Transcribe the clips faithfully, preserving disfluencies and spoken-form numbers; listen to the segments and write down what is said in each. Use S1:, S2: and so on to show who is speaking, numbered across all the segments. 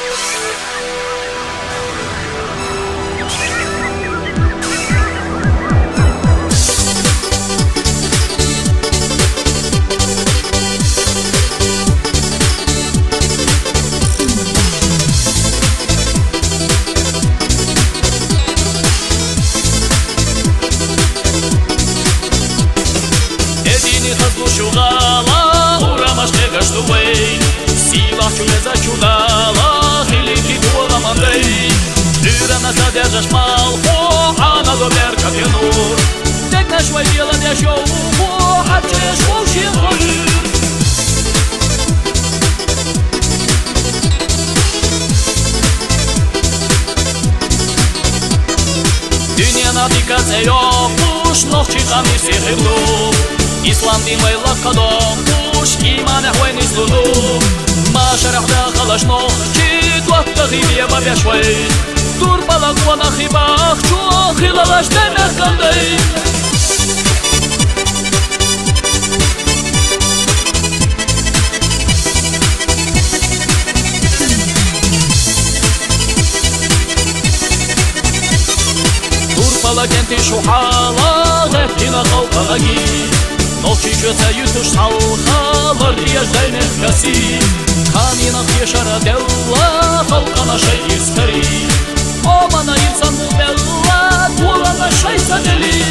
S1: Шугала, ура машке гаштувей, сила чулеза чудала, хилипи тула мандей. Дыра на садержаш малхо, а на зобер капенур. Дек на швай делан я шоу, а чеш волшин хожир. Dünya natikatse yokmuş, nohçi kamir sihirlu. İslam'din veyla kadammuş, iman ehven izlulu. Maşarah da kalaş nohçi, duatta hibiye babya şvay. Dur balak vana hibak, çok hilalaş demek kanday. Genti şuhala, gehtina kalkalagi. Nohçi köse yutuş salhalar, riyajday nefkasi. Kanina kyeşara della, kalkana şey iskari. Omana insan bu bella, kulana şey sadeli.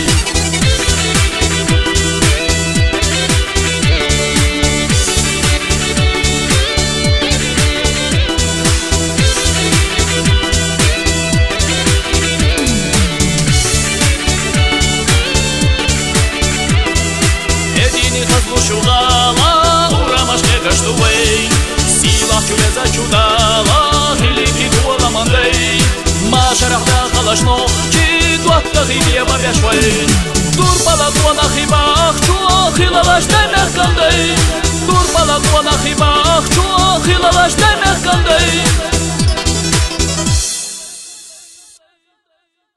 S1: Шугала, ура машке гаштувей, сила чулеза чудала, хилипи тула мандей. Машарах да халаш нохчи, дуатта хибия бабя швай. Дур балак вана хибах, чуа хилалаш демек кандай. Дур балак вана хибах, чуа хилалаш демек кандай.